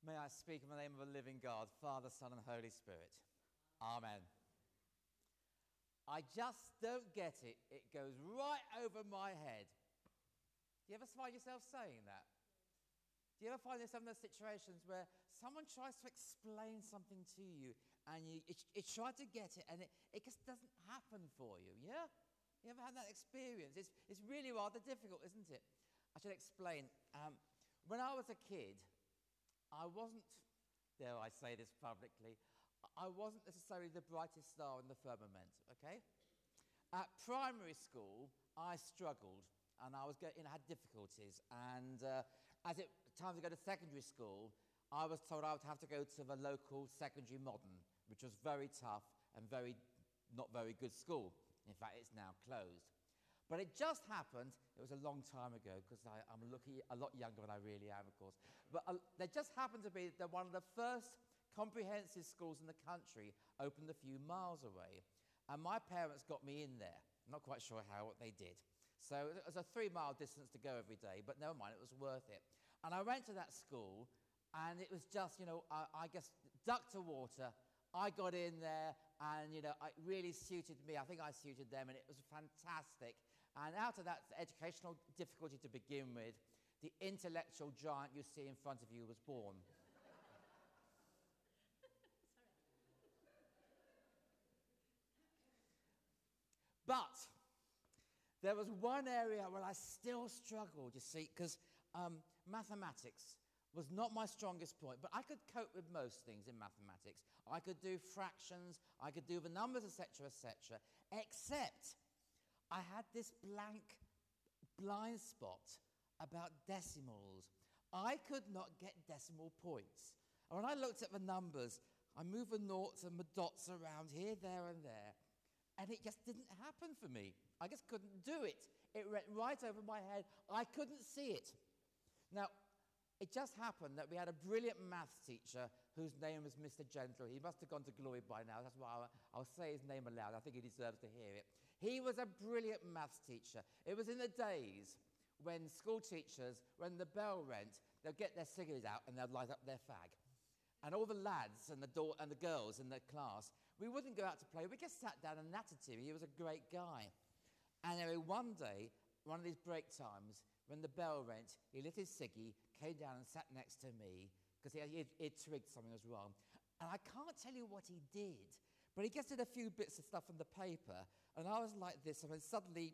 May I speak in the name of the living God, Father, Son, and Holy Spirit. Amen. I just don't get it. It goes right over my head. Do you ever find yourself saying that? Do you ever find yourself in those situations where someone tries to explain something to you and you try to get it and it just doesn't happen for you, yeah? You ever had that experience? It's really rather difficult, isn't it? I should explain. When I was a kid, I wasn't, dare I say this publicly, I wasn't necessarily the brightest star in the firmament, okay? At primary school, I struggled and I had difficulties. And as it time to go to secondary school, I was told I would have to go to the local secondary modern, which was very tough and not very good school. In fact, it's now closed. But it just happened, it was a long time ago, because I'm looking a lot younger than I really am, of course. But there just happened to be that one of the first comprehensive schools in the country opened a few miles away. And my parents got me in there. I'm not quite sure what they did. So it was a 3-mile distance to go every day, but never mind, it was worth it. And I went to that school, and it was just, I guess, duck to water. I got in there, and, it really suited me. I think I suited them, and it was fantastic. And out of that educational difficulty to begin with, the intellectual giant you see in front of you was born. But there was one area where I still struggled, you see, because mathematics was not my strongest point, but I could cope with most things in mathematics. I could do fractions, I could do the numbers, etc., except I had this blind spot about decimals. I could not get decimal points. And when I looked at the numbers, I moved the noughts and the dots around here, there, and there, and it just didn't happen for me. I just couldn't do it. It went right over my head. I couldn't see it. Now, it just happened that we had a brilliant maths teacher whose name was Mr. Gentle. He must have gone to glory by now. That's why I'll say his name aloud. I think he deserves to hear it. He was a brilliant maths teacher. It was in the days when school teachers, when the bell rent, they'd get their cigarettes out and they'd light up their fag. And all the lads and the girls in the class, we wouldn't go out to play. We just sat down and nattered to him. He was a great guy. And anyway, one day, one of these break times, when the bell rent, he lit his ciggy, came down and sat next to me, because he'd twigged something was wrong. And I can't tell you what he did, but he just did a few bits of stuff on the paper, and I was like this, and then suddenly,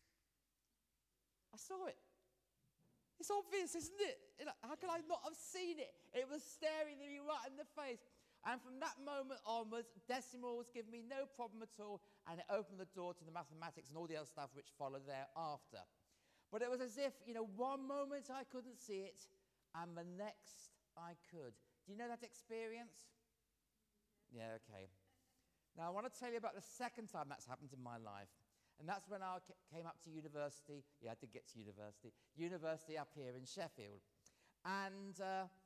I saw it. It's obvious, isn't it? How can I not have seen it? It was staring at me right in the face. And from that moment onwards, decimals give me no problem at all, and it opened the door to the mathematics and all the other stuff which followed thereafter. But it was as if, one moment I couldn't see it, and the next I could. Do you know that experience? Yeah, okay. Now, I want to tell you about the second time that's happened in my life. And that's when I came up to university. Yeah, I did get to university. University up here in Sheffield. And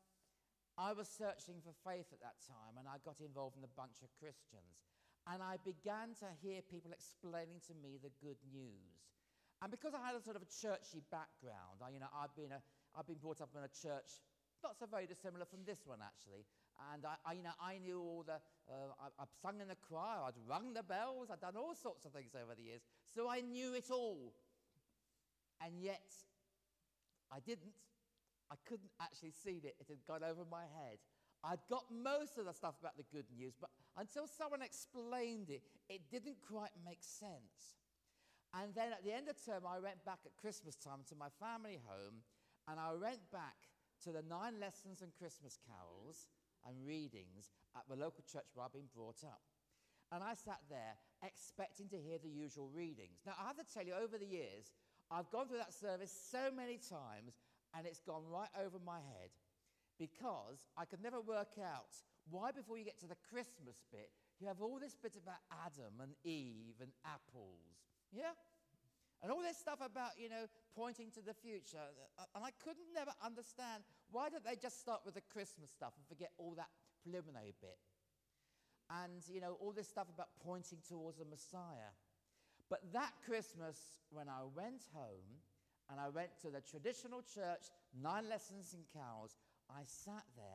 I was searching for faith at that time, and I got involved in a bunch of Christians. And I began to hear people explaining to me the good news. And because I had a sort of a churchy background, I've been brought up in a church not so very dissimilar from this one, actually. And I knew all I've sung in the choir, I'd rung the bells, I'd done all sorts of things over the years. So I knew it all. And yet, I couldn't actually see it. It had gone over my head. I'd got most of the stuff about the good news, but until someone explained it, it didn't quite make sense. And then at the end of term, I went back at Christmas time to my family home, and I went back to the 9 lessons and Christmas carols and readings at the local church where I'd been brought up. And I sat there expecting to hear the usual readings. Now, I have to tell you, over the years, I've gone through that service so many times, and it's gone right over my head, because I could never work out why, before you get to the Christmas bit, you have all this bit about Adam and Eve and apples. Yeah? And all this stuff about, pointing to the future. And I couldn't never understand, why don't they just start with the Christmas stuff and forget all that preliminary bit? And, all this stuff about pointing towards the Messiah. But that Christmas, when I went home and I went to the traditional church, 9 lessons and carols, I sat there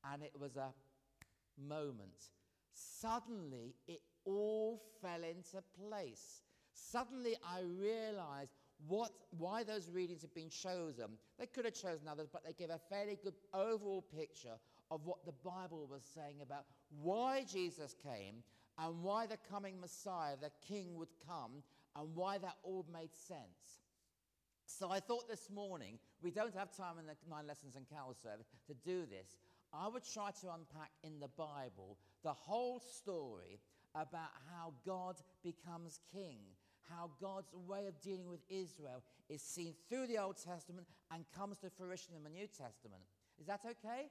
and it was a moment. Suddenly, it all fell into place. Suddenly, I realized why those readings had been chosen. They could have chosen others, but they give a fairly good overall picture of what the Bible was saying about why Jesus came and why the coming Messiah, the King, would come, and why that all made sense. So I thought this morning, we don't have time in the 9 lessons and carol service to do this. I would try to unpack in the Bible the whole story about how God becomes king, how God's way of dealing with Israel is seen through the Old Testament and comes to fruition in the New Testament. Is that okay?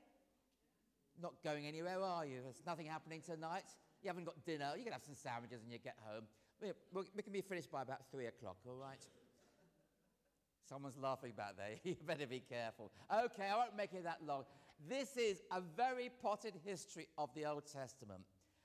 Not going anywhere, are you? There's nothing happening tonight. You haven't got dinner. You can have some sandwiches and you get home. We can be finished by about 3 o'clock, all right? Someone's laughing back there. You better be careful. Okay, I won't make it that long. This is a very potted history of the Old Testament.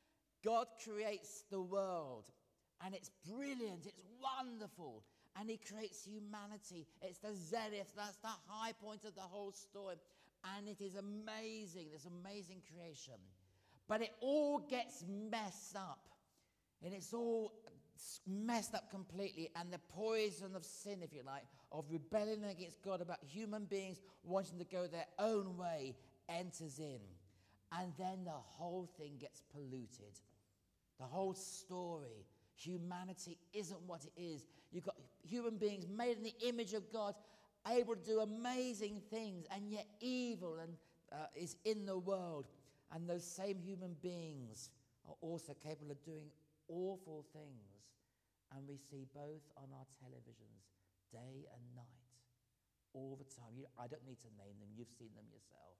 God creates the world, and it's brilliant, it's wonderful, and he creates humanity. It's the zenith, that's the high point of the whole story, and it is amazing, this amazing creation. But it all gets messed up, and it's all messed up completely, and the poison of sin, if you like, of rebellion against God, about human beings wanting to go their own way, enters in. And then the whole thing gets polluted. The whole story, humanity isn't what it is. You've got human beings made in the image of God, able to do amazing things, and yet evil is in the world. And those same human beings are also capable of doing awful things. And we see both on our televisions, day and night, all the time. I don't need to name them, you've seen them yourself.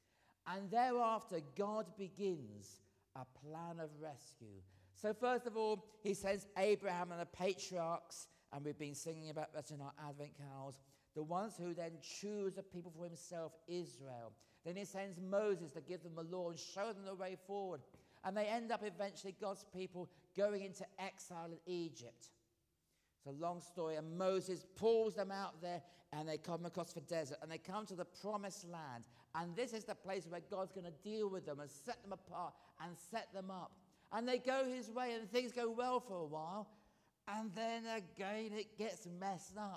And thereafter, God begins a plan of rescue. So first of all, he sends Abraham and the patriarchs, and we've been singing about that in our Advent carols, the ones who then choose a people for himself, Israel. Then he sends Moses to give them the law and show them the way forward. And they end up eventually, God's people, going into exile in Egypt. It's a long story, and Moses pulls them out there, and they come across the desert, and they come to the promised land. And this is the place where God's going to deal with them and set them apart and set them up. And they go his way, and things go well for a while. And then again, it gets messed up.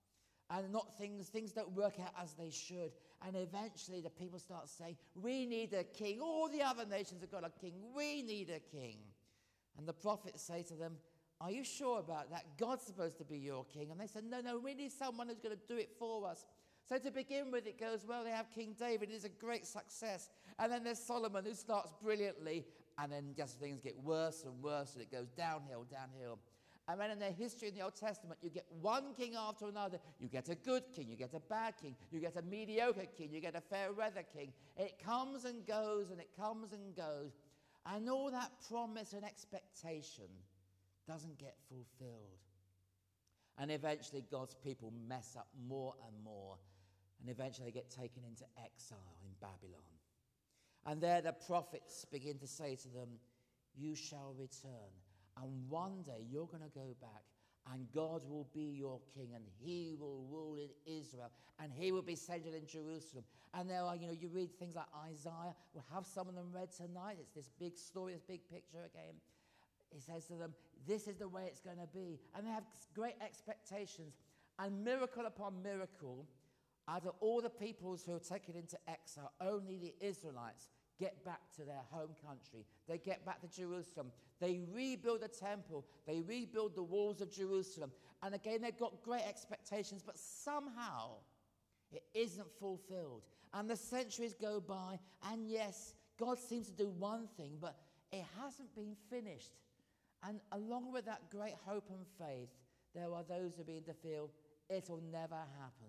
And things don't work out as they should. And eventually the people start saying, we need a king. All the other nations have got a king. We need a king. And the prophets say to them, are you sure about that? God's supposed to be your king. And they said, no, we need someone who's going to do it for us. So to begin with, it goes well. They have King David. It is a great success. And then there's Solomon, who starts brilliantly. And then just things get worse and worse, and it goes downhill. And then in their history in the Old Testament, you get one king after another. You get a good king, you get a bad king, you get a mediocre king, you get a fair weather king. It comes and goes, and it comes and goes. And all that promise and expectation doesn't get fulfilled. And eventually God's people mess up more and more. And eventually they get taken into exile in Babylon. And there the prophets begin to say to them, you shall return. And one day you're going to go back, and God will be your king, and he will rule in Israel, and he will be centered in Jerusalem. And there are, you read things like Isaiah. We'll have some of them read tonight. It's this big story, this big picture again. He says to them, this is the way it's going to be. And they have great expectations. And miracle upon miracle, out of all the peoples who are taken into exile, only the Israelites get back to their home country. They get back to Jerusalem. They rebuild the temple. They rebuild the walls of Jerusalem. And again, they've got great expectations, but somehow it isn't fulfilled. And the centuries go by, and yes, God seems to do one thing, but it hasn't been finished. And along with that great hope and faith, there are those who begin to feel it'll never happen.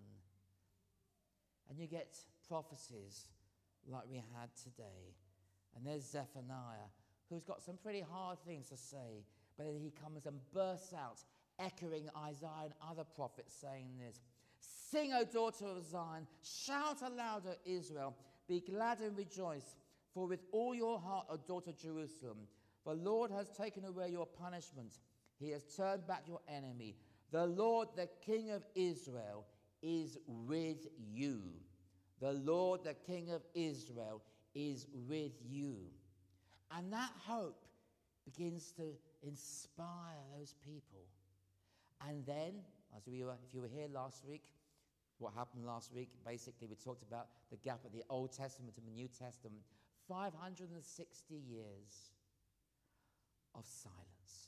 And you get prophecies like we had today. And there's Zephaniah, who's got some pretty hard things to say, but then he comes and bursts out, echoing Isaiah and other prophets, saying this, sing, O daughter of Zion, shout aloud, O Israel, be glad and rejoice, for with all your heart, O daughter Jerusalem, the Lord has taken away your punishment. He has turned back your enemy. The Lord, the King of Israel, is with you. The Lord, the King of Israel, is with you. And that hope begins to inspire those people. And then, if you were here last week, what happened last week, basically we talked about the gap of the Old Testament and the New Testament. 560 years of silence.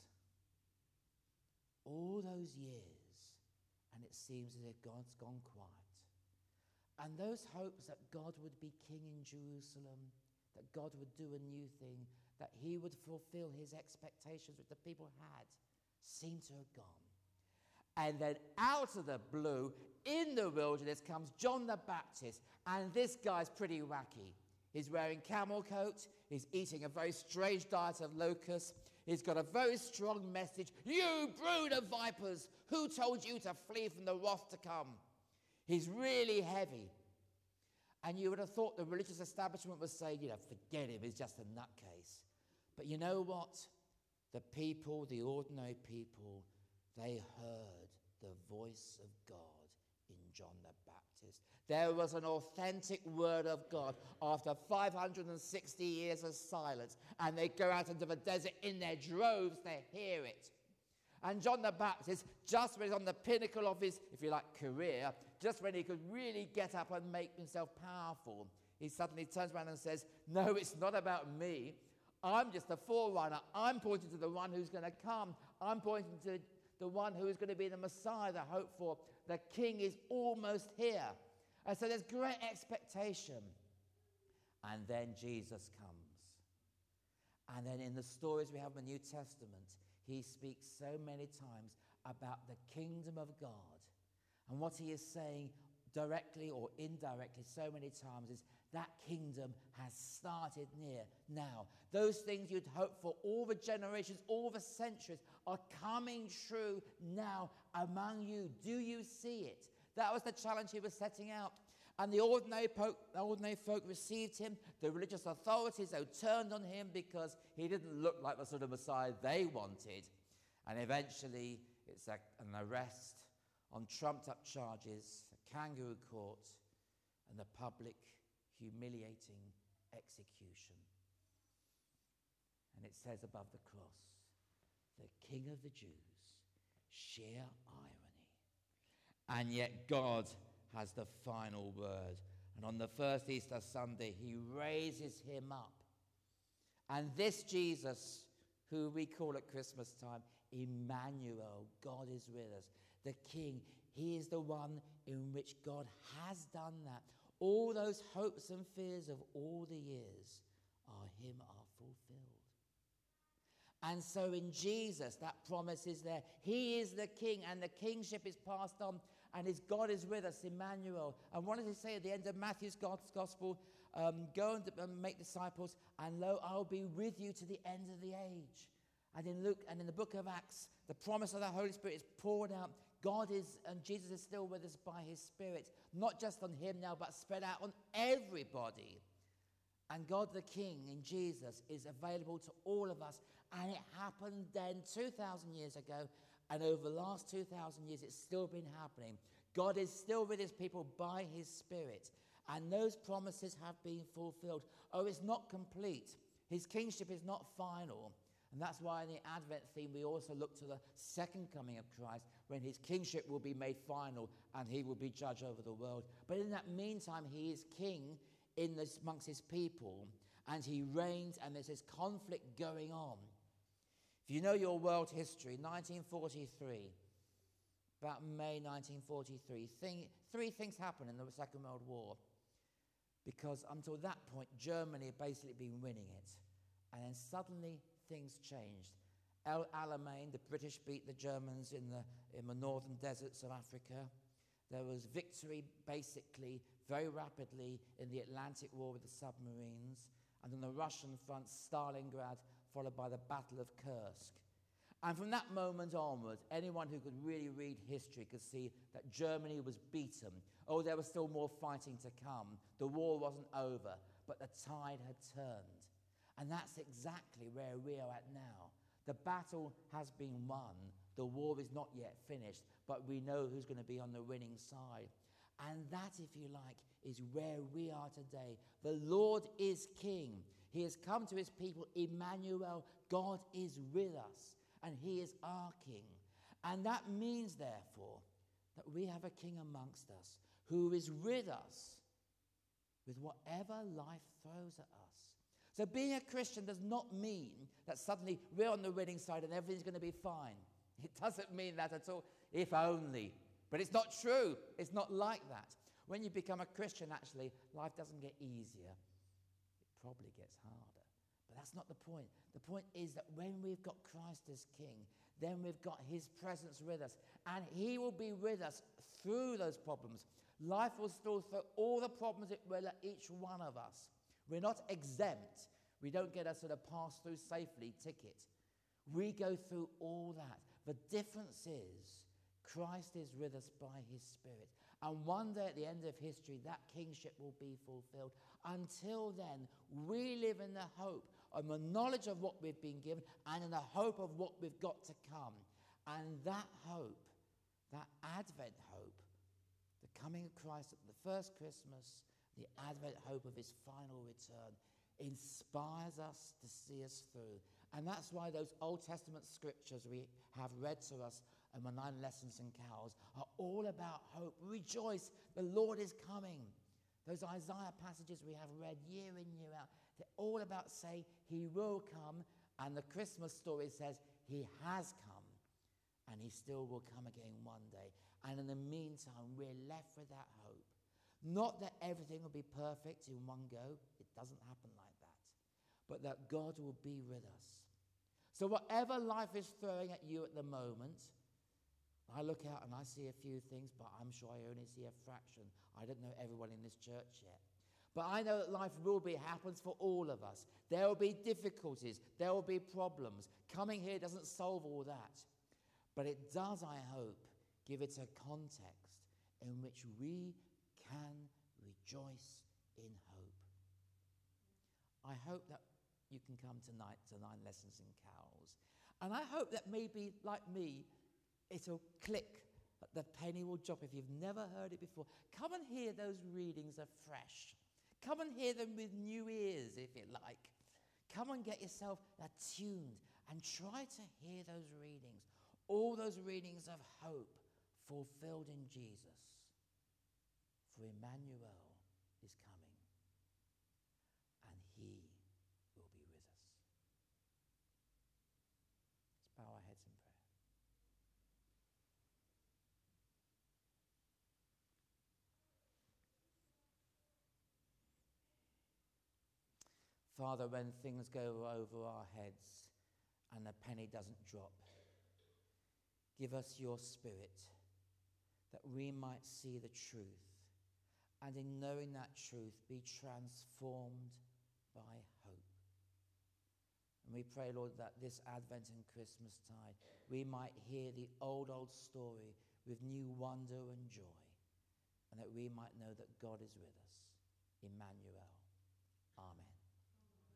All those years, and it seems as if God's gone quiet. And those hopes that God would be king in Jerusalem, that God would do a new thing, that he would fulfill his expectations which the people had, seem to have gone. And then out of the blue, in the wilderness, comes John the Baptist. And this guy's pretty wacky. He's wearing camel coat. He's eating a very strange diet of locusts. He's got a very strong message. You brood of vipers, who told you to flee from the wrath to come? He's really heavy. And you would have thought the religious establishment was saying, forget him, he's just a nutcase. But you know what? The people, the ordinary people, they heard the voice of God in John the Baptist. There was an authentic word of God after 560 years of silence. And they go out into the desert in their droves to hear it. And John the Baptist, just when he's on the pinnacle of his, if you like, career, just when he could really get up and make himself powerful, he suddenly turns around and says, no, it's not about me. I'm just a forerunner. I'm pointing to the one who's going to come. I'm pointing to the one who is going to be the Messiah, the hope for. The King is almost here. And so there's great expectation. And then Jesus comes. And then in the stories we have in the New Testament, he speaks so many times about the kingdom of God. And what he is saying directly or indirectly so many times is that kingdom has started near now. Those things you'd hoped for all the generations, all the centuries are coming true now among you. Do you see it? That was the challenge he was setting out. And the ordinary folk received him. The religious authorities, though, turned on him because he didn't look like the sort of Messiah they wanted. And eventually, it's an arrest on trumped-up charges, a kangaroo court, and the public humiliating execution. And it says above the cross, the King of the Jews, sheer irony. And yet God has the final word. And on the first Easter Sunday, he raises him up. And this Jesus, who we call at Christmas time, Emmanuel, God is with us. The King, he is the one in which God has done that. All those hopes and fears of all the years are fulfilled. And so in Jesus, that promise is there. He is the King, and the kingship is passed on, and his God is with us, Emmanuel. And what does he say at the end of Matthew's Gospel? Go and make disciples, and lo, I'll be with you to the end of the age. And in Luke and in the book of Acts, the promise of the Holy Spirit is poured out. God is, and Jesus is still with us by his Spirit, not just on him now, but spread out on everybody. And God the King in Jesus is available to all of us. And it happened then 2,000 years ago. And over the last 2,000 years, it's still been happening. God is still with his people by his Spirit. And those promises have been fulfilled. Oh, it's not complete. His kingship is not final. And that's why in the Advent theme, we also look to the second coming of Christ, when his kingship will be made final and he will be judge over the world. But in that meantime, he is king amongst his people, and he reigns, and there's this conflict going on. If you know your world history, 1943, about May 1943, three things happened in the Second World War. Because until that point, Germany had basically been winning it. And then suddenly things changed. El Alamein, the British beat the Germans in the northern deserts of Africa. There was victory, basically, very rapidly in the Atlantic War with the submarines. And on the Russian front, Stalingrad, followed by the Battle of Kursk. And from that moment onwards, anyone who could really read history could see that Germany was beaten. Oh, there was still more fighting to come. The war wasn't over, but the tide had turned. And that's exactly where we are at now. The battle has been won. The war is not yet finished, but we know who's going to be on the winning side. And that, if you like, is where we are today. The Lord is King. He has come to his people, Emmanuel. God is with us, and he is our King. And that means, therefore, that we have a King amongst us who is with us with whatever life throws at us. So being a Christian does not mean that suddenly we're on the winning side and everything's going to be fine. It doesn't mean that at all, if only. But it's not true. It's not like that. When you become a Christian, actually, life doesn't get easier. It probably gets harder. But that's not the point. The point is that when we've got Christ as King, then we've got his presence with us. And he will be with us through those problems. Life will still throw all the problems it will at each one of us. We're not exempt. We don't get a sort of pass-through safely ticket. We go through all that. The difference is Christ is with us by his Spirit. And one day at the end of history, that kingship will be fulfilled. Until then, we live in the hope and the knowledge of what we've been given and in the hope of what we've got to come. And that hope, that Advent hope, the coming of Christ at the first Christmas, the Advent hope of his final return, inspires us to see us through. And that's why those Old Testament scriptures we have read to us and the 9 lessons and carols are all about hope. Rejoice, the Lord is coming. Those Isaiah passages we have read year in, year out, they're all about saying he will come, and the Christmas story says he has come, and he still will come again one day. And in the meantime, we're left with that hope. Not that everything will be perfect in one go. It doesn't happen like that. But that God will be with us. So whatever life is throwing at you at the moment, I look out and I see a few things, but I'm sure I only see a fraction. I don't know everyone in this church yet. But I know that life happens for all of us. There will be difficulties. There will be problems. Coming here doesn't solve all that. But it does, I hope, give it a context in which we can rejoice in hope. I hope that you can come tonight to 9 lessons and carols. And I hope that maybe, like me, it'll click, that the penny will drop if you've never heard it before. Come and hear those readings afresh. Come and hear them with new ears, if you like. Come and get yourself attuned and try to hear those readings. All those readings of hope fulfilled in Jesus. For Emmanuel is coming, and he will be with us. Let's bow our heads in prayer. Father, when things go over our heads and the penny doesn't drop, give us your Spirit that we might see the truth, and in knowing that truth, be transformed by hope. And we pray, Lord, that this Advent and Christmas tide, we might hear the old story with new wonder and joy, and that we might know that God is with us. Emmanuel. Amen.